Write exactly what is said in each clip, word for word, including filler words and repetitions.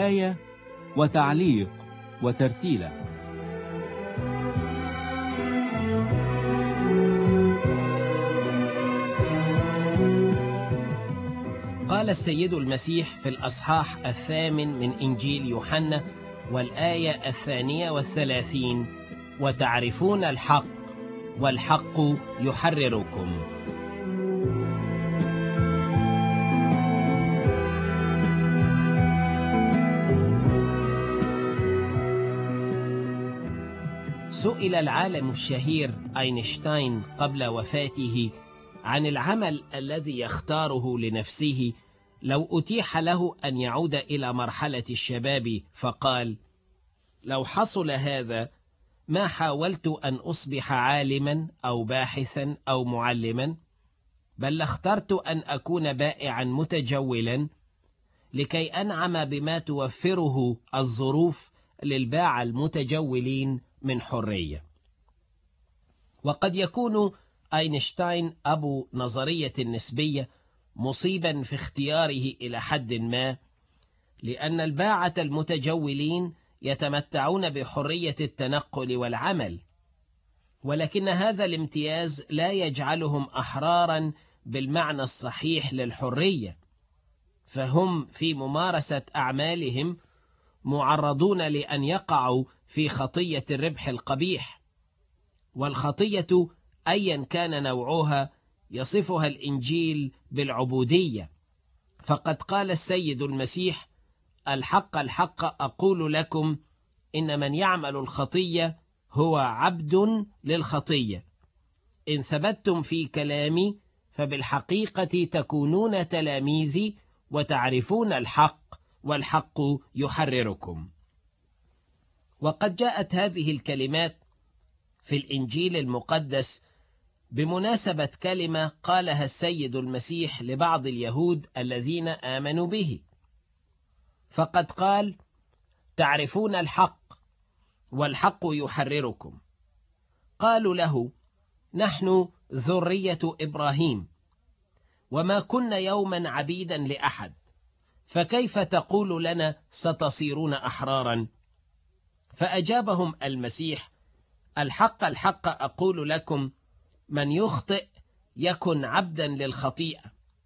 بداية وتعليق وترتيلة. قال السيد المسيح في الأصحاح الثامن من إنجيل يوحنا والآية الثانية والثلاثين: وتعرفون الحق والحق يحرركم. سئل العالم الشهير أينشتاين قبل وفاته عن العمل الذي يختاره لنفسه لو أتيح له أن يعود إلى مرحلة الشباب، فقال: لو حصل هذا ما حاولت أن أصبح عالما أو باحثا أو معلما، بل اخترت أن أكون بائعا متجولا لكي أنعم بما توفره الظروف للباعة المتجولين من حرية. وقد يكون أينشتاين أبو نظرية النسبية مصيبا في اختياره إلى حد ما، لأن الباعة المتجولين يتمتعون بحرية التنقل والعمل، ولكن هذا الامتياز لا يجعلهم أحرارا بالمعنى الصحيح للحرية، فهم في ممارسة أعمالهم معرضون لأن يقعوا في خطية الربح القبيح. والخطية أيا كان نوعها يصفها الإنجيل بالعبودية، فقد قال السيد المسيح: الحق الحق أقول لكم إن من يعمل الخطية هو عبد للخطية. إن ثبتتم في كلامي فبالحقيقة تكونون تلاميذي وتعرفون الحق والحق يحرركم. وقد جاءت هذه الكلمات في الإنجيل المقدس بمناسبة كلمة قالها السيد المسيح لبعض اليهود الذين آمنوا به، فقد قال: تعرفون الحق والحق يحرركم. قالوا له: نحن ذرية إبراهيم وما كنا يوما عبيدا لأحد، فكيف تقول لنا ستصيرون أحرارا؟ فأجابهم المسيح: الحق الحق أقول لكم من يخطئ يكن عبدا للخطيئة،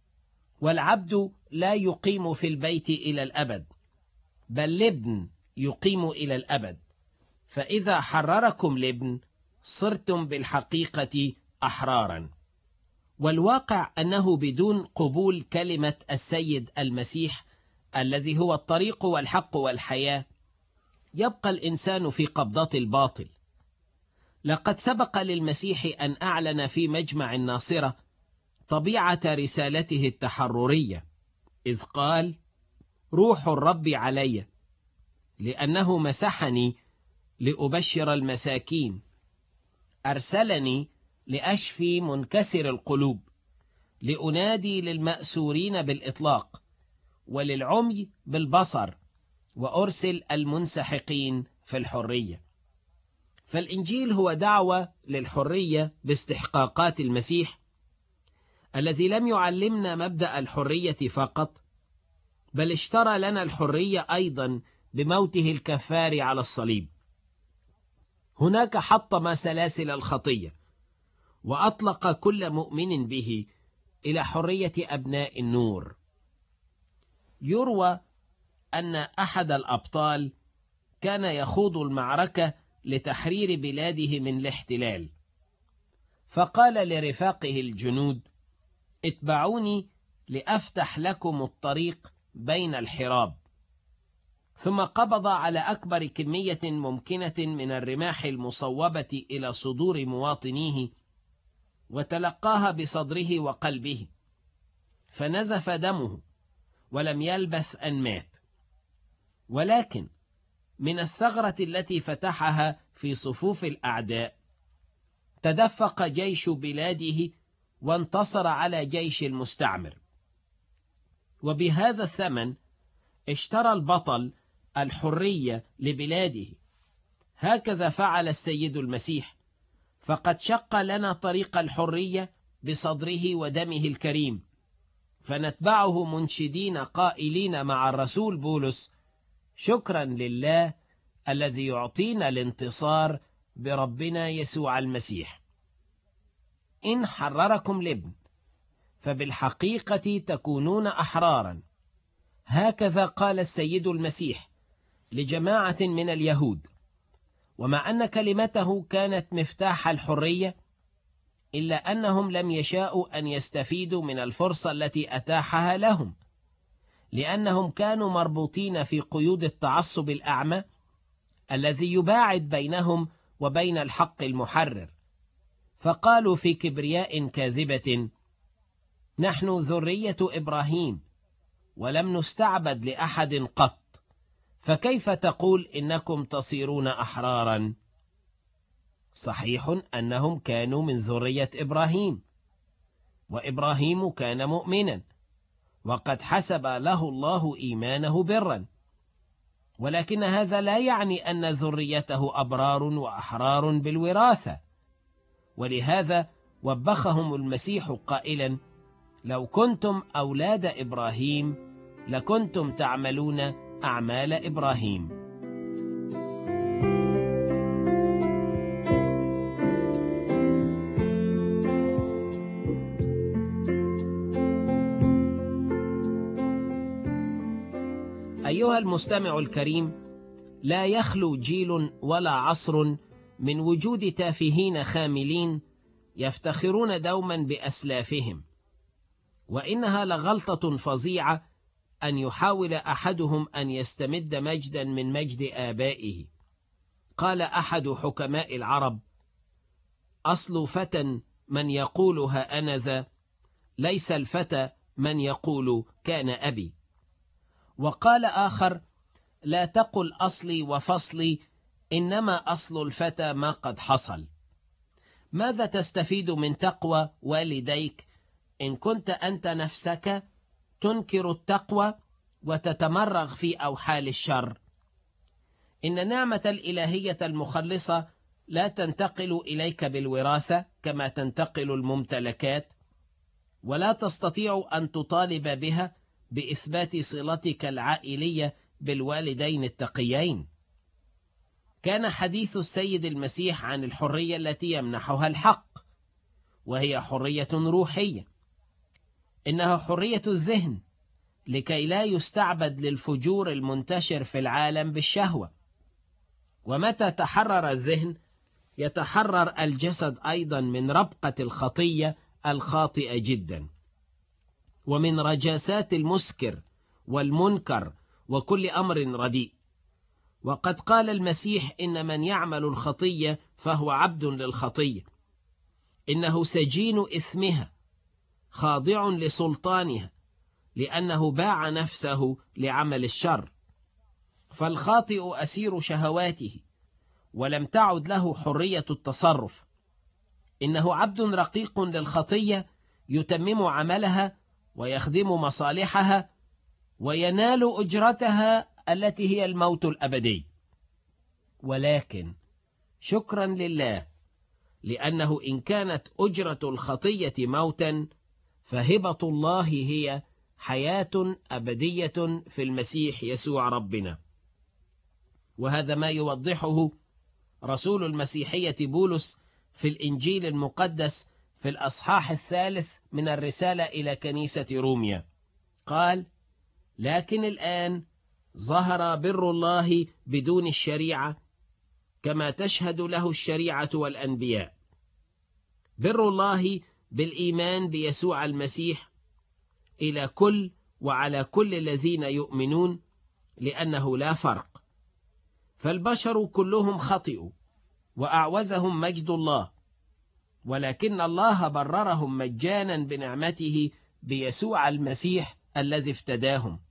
والعبد لا يقيم في البيت إلى الأبد، بل الابن يقيم إلى الأبد، فإذا حرركم الابن صرتم بالحقيقة أحرارا. والواقع أنه بدون قبول كلمة السيد المسيح الذي هو الطريق والحق والحياة يبقى الإنسان في قبضة الباطل. لقد سبق للمسيح أن أعلن في مجمع الناصرة طبيعة رسالته التحررية، إذ قال: روح الرب علي لأنه مسحني لأبشر المساكين، أرسلني لأشفي منكسر القلوب، لأنادي للمأسورين بالإطلاق، وللعمي بالبصر، وأرسل المنسحقين في الحرية. فالإنجيل هو دعوة للحرية باستحقاقات المسيح الذي لم يعلمنا مبدأ الحرية فقط، بل اشترى لنا الحرية أيضا بموته الكفار على الصليب. هناك حطم سلاسل الخطية وأطلق كل مؤمن به إلى حرية أبناء النور. يروى أن أحد الأبطال كان يخوض المعركة لتحرير بلاده من الاحتلال، فقال لرفاقه الجنود: اتبعوني لأفتح لكم الطريق بين الحراب. ثم قبض على أكبر كمية ممكنة من الرماح المصوبة إلى صدور مواطنيه وتلقاها بصدره وقلبه، فنزف دمه ولم يلبث أن مات. ولكن من الثغرة التي فتحها في صفوف الأعداء تدفق جيش بلاده وانتصر على جيش المستعمر، وبهذا الثمن اشترى البطل الحرية لبلاده. هكذا فعل السيد المسيح، فقد شق لنا طريق الحرية بصدره ودمه الكريم، فنتبعه منشدين قائلين مع الرسول بولس: شكرا لله الذي يعطينا الانتصار بربنا يسوع المسيح. إن حرركم الابن فبالحقيقة تكونون أحرارا، هكذا قال السيد المسيح لجماعة من اليهود. ومع أن كلمته كانت مفتاح الحرية، إلا أنهم لم يشاءوا أن يستفيدوا من الفرصة التي أتاحها لهم، لأنهم كانوا مربوطين في قيود التعصب الأعمى الذي يباعد بينهم وبين الحق المحرر. فقالوا في كبرياء كاذبة: نحن ذرية إبراهيم ولم نستعبد لأحد قط، فكيف تقول إنكم تصيرون أحرارا؟ صحيح أنهم كانوا من ذرية إبراهيم، وإبراهيم كان مؤمنا وقد حسب له الله إيمانه برا، ولكن هذا لا يعني أن ذريته أبرار وأحرار بالوراثة. ولهذا وبخهم المسيح قائلا: لو كنتم أولاد إبراهيم لكنتم تعملون أعمال إبراهيم. أيها المستمع الكريم، لا يخلو جيل ولا عصر من وجود تافهين خاملين يفتخرون دوما بأسلافهم، وإنها لغلطة فظيعة أن يحاول أحدهم أن يستمد مجدا من مجد آبائه. قال أحد حكماء العرب: أصل فتى من يقول ها أنا ذا، ليس الفتى من يقول كان أبي. وقال آخر: لا تقل أصلي وفصلي، إنما أصل الفتى ما قد حصل. ماذا تستفيد من تقوى والديك إن كنت أنت نفسك تنكر التقوى وتتمرغ في أوحال الشر؟ إن نعمة الإلهية المخلصة لا تنتقل إليك بالوراثة كما تنتقل الممتلكات، ولا تستطيع أن تطالب بها بإثبات صلتك العائلية بالوالدين التقيين. كان حديث السيد المسيح عن الحرية التي يمنحها الحق، وهي حرية روحية. إنها حرية الذهن لكي لا يستعبد للفجور المنتشر في العالم بالشهوة. ومتى تحرر الذهن يتحرر الجسد أيضا من ربقة الخطية الخاطئة جدا، ومن رجاسات المسكر والمنكر وكل أمر رديء. وقد قال المسيح: إن من يعمل الخطية فهو عبد للخطية، إنه سجين إثمها خاضع لسلطانها، لأنه باع نفسه لعمل الشر. فالخاطئ أسير شهواته، ولم تعد له حرية التصرف. إنه عبد رقيق للخطية يتمم عملها ويخدم مصالحها وينال أجرتها التي هي الموت الأبدي. ولكن شكرا لله، لأنه إن كانت أجرة الخطية موتا، فهبة الله هي حياة أبدية في المسيح يسوع ربنا. وهذا ما يوضحه رسول المسيحية بولس في الإنجيل المقدس في الأصحاح الثالث من الرسالة إلى كنيسة روميا. قال: لكن الآن ظهر بر الله بدون الشريعة، كما تشهد له الشريعة والأنبياء، بر الله بالإيمان بيسوع المسيح إلى كل وعلى كل الذين يؤمنون، لأنه لا فرق، فالبشر كلهم خطئوا وأعوزهم مجد الله، ولكن الله بررهم مجانا بنعمته بيسوع المسيح الذي افتداهم،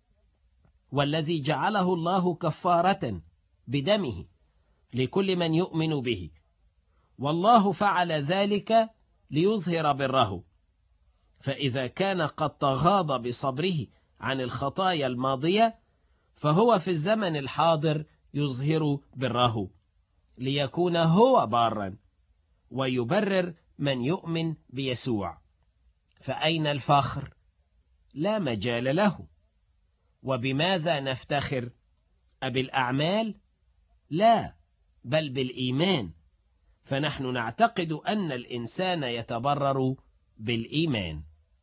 والذي جعله الله كفارة بدمه لكل من يؤمن به. والله فعل ذلك ليظهر بره، فإذا كان قد تغاضى بصبره عن الخطايا الماضية، فهو في الزمن الحاضر يظهر بره، ليكون هو بارا ويبرر من يؤمن بيسوع. فأين الفخر؟ لا مجال له. وبماذا نفتخر؟ أبالأعمال؟ لا، بل بالإيمان. فنحن نعتقد أن الإنسان يتبرر بالإيمان.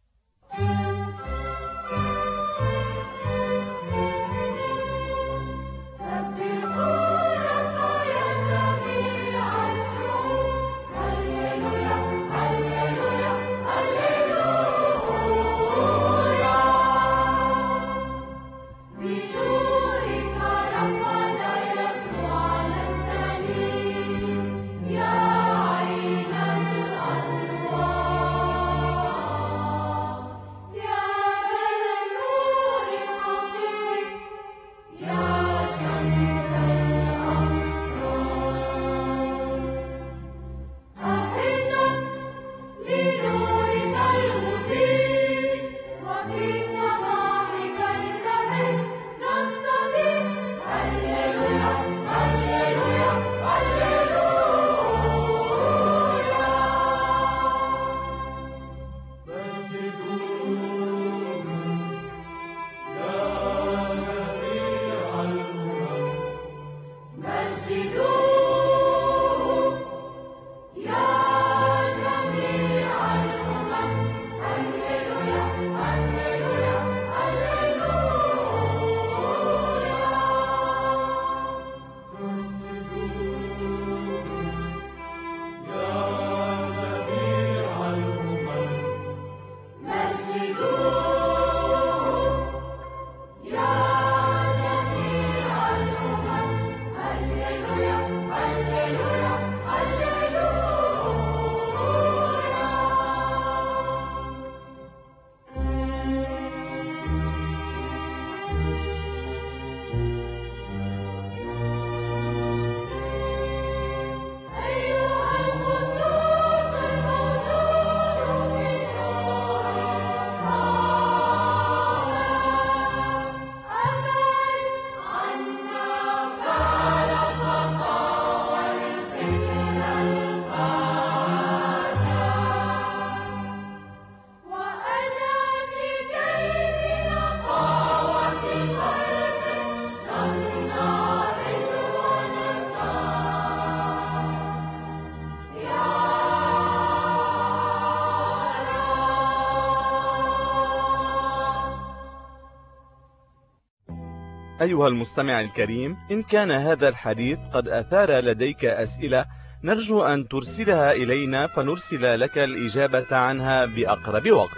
أيها المستمع الكريم، إن كان هذا الحديث قد أثار لديك أسئلة نرجو أن ترسلها إلينا فنرسل لك الإجابة عنها بأقرب وقت.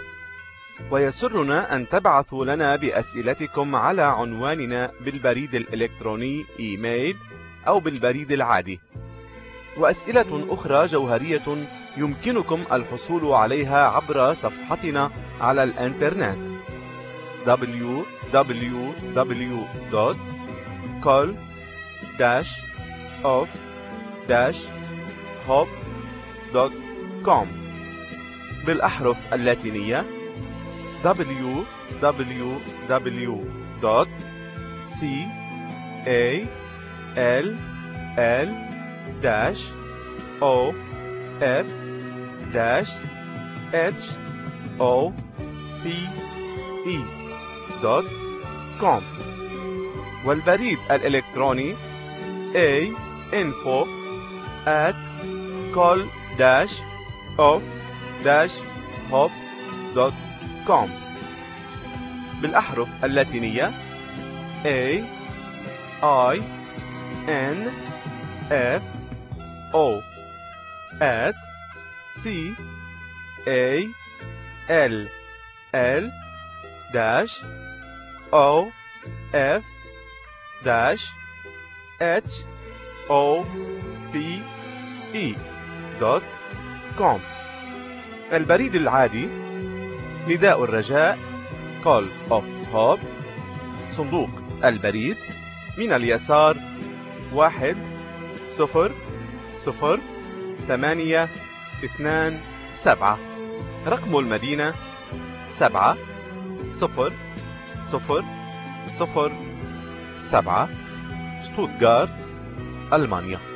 ويسرنا أن تبعثوا لنا بأسئلتكم على عنواننا بالبريد الإلكتروني إيميل أو بالبريد العادي. وأسئلة أخرى جوهرية يمكنكم الحصول عليها عبر صفحتنا على الإنترنت دبليو دبليو دبليو دوت كول داش اوف داش هوب دوت كوم بالأحرف اللاتينية دبليو دبليو دبليو دوت سي إيه إل إل داش أو إف داش إتش أو بي إي دوت كوم والبريد الإلكتروني a info at call dash of dash hop دوت كوم بالأحرف اللاتينية A I N F O at C A L L dash O F dash H O P E دوت كوم. البريد العادي نداء الرجاء Call of Hope، صندوق البريد من اليسار واحد صفر صفر ثمانية اثنان سبعة، رقم المدينة سبعة صفر صفر صفر سبعة، شتوتغارت، ألمانيا.